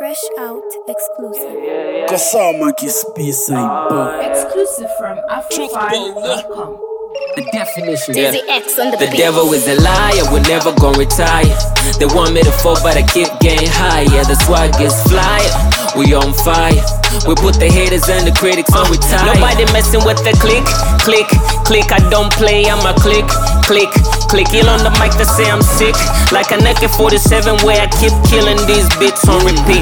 Fresh Out exclusive. Kasama Kispisa Iba. Exclusive from Afro5.com. The definition. Dizzy X on the The beat. devil is a liar, we're never gonna retire. They want me to fall, but I keep getting higher. The swag is flyer, we on fire. We put the haters and the critics on retire. Nobody messing with the click, click, click. I don't play, I'm a click, click, click. Ill on the mic to say I'm sick. Like a naked 47 where I keep killing these beats on repeat.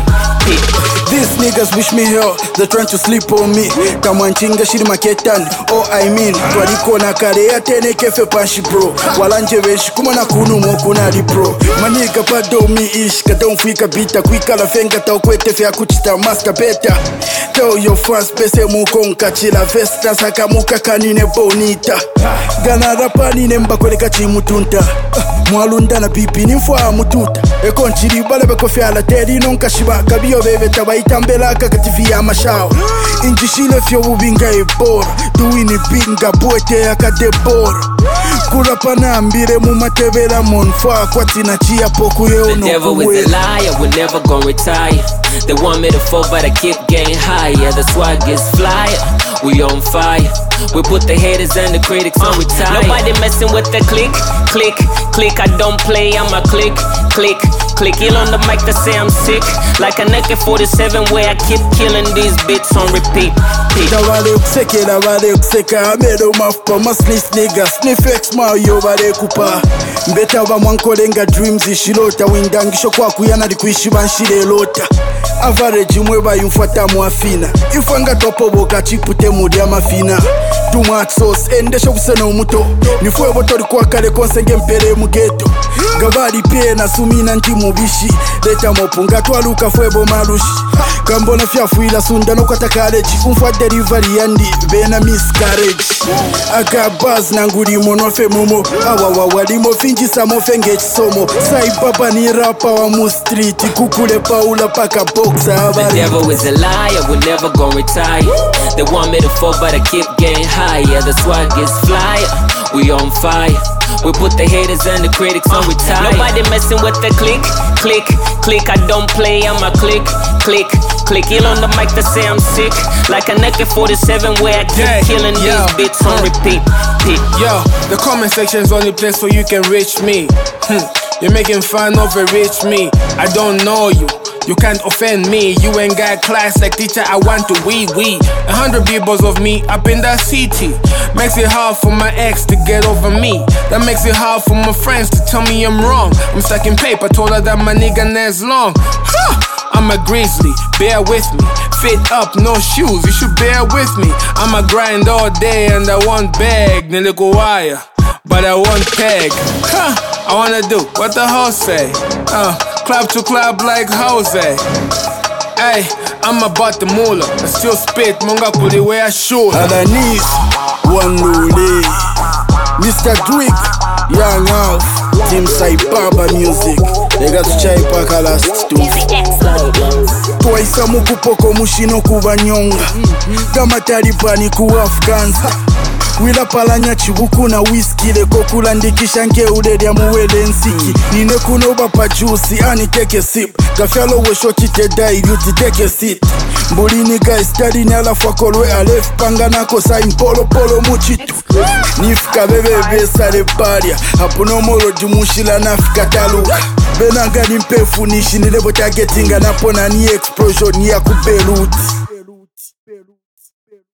These niggas wish me hell, they're trying to sleep on me. Kamwanchinga shiri maketan, oh I mean Twaliko na kare ya tene kefe panshi bro. Walanje veshi kumana kunu mokuna li bro. Maniga pado mi ish, kata unfuika bita. Kuika la fenga ta ukwete fea kuchita maska beta. Tell your fans pese mukonka chila vesta. Saka muka kanine bonita. Gana rapa nine mbakole kachi mutunta. Mwalunda na pipi nimfwa mututa. Eko nchiri bale beko fea la teri nonka shiba. Kabiyo bebe tabaita mbelaka katifi ya mashao. Injishile fyo ubinga ebora. Duini binga buete ya kadebora. Kurapa na ambire mumatevela monfwa. Kwa tina chia poku yeo no The devil is a liar, we're never gonna retire. They want me to fall, but I keep getting higher. The swag is flyer, we on fire. We put the haters and the critics on retire. Nobody messing with the click, click, click. I don't play, I'm a click, click, click. Ill on the mic to say I'm sick. Like a naked 47 where I keep killing these beats on repeat. Tawale kusekela wale kuseka Amedo mafupa masnis nigga Sniff X mayo wale kupa Mbeta wa mwankolenga dreams ishilota Windangisho kwa kuyana di kuishi banshile lota Average mweba yumfata mwafina Ifanga topo boka chipute mudi ya mafina Too sauce endesho kusena umuto Nifue botori kwa kale konsenge mpele mugeto Gabari pie na sumina nti mubishi Leta mopunga tualuka fuebo marushi Kambona fyafuila sunda no kata college Umfwa delivery yandi bena miscarriage Aga buzz na nguri monofe momo Awawa walimo finjisa mofenge chisomo Sai baba ni rapa wa mu street Kukule paula paka boxa The devil is a liar, we're never gonna retire. They want me to fall, but I keep getting higher. The swag is flyer, we on fire. We put the haters and the critics on retire. Nobody messing with the click, click, click. I don't play, I'm a click, click, click. Ill on the mic to say I'm sick. Like a naked 47 where I keep killing these beats on repeat. Yo, the comment section's only place where you can reach me. You're making fun of a rich me. I don't know you. You can't offend me, you ain't got class like teacher, I want to wee. 100 people of me up in the city. Makes it hard for my ex to get over me. That makes it hard for my friends to tell me I'm wrong. I'm stuck in paper, told her that my nigga nails long. I'm a grizzly, bear with me. Fit up, no shoes, you should bear with me. I'm a grind all day and I want bag, niligo wire, but I want peg. I wanna do what the hoes say. Club to club like Jose. Ay, I'm about the moolah. I still spit, munga kuli where I should. Alanis, one rule. Mr. Dwick, Young Alf, Team Saibaba Music. They got to chai paka last two. Dizzy X on the beat. Twaisa mukupoko mushino kubanyonga. Kama Talibani ku Afghansa. Wila palanya chibuku na whisky leko kulandikisha nke udedia muwele nsiki Nine kunoba pa juicy ani take a sip Gafyalo we shoti te die you take a seat Mbulini guys study ni ala fakolwe alef panga nako sain polo muchitu Nifika bebe besa le paria Hapuno molo jumushila nafika taluka Benanga nimpefu nishi nilebo targetinga napona ni explosion ni ya kubeluti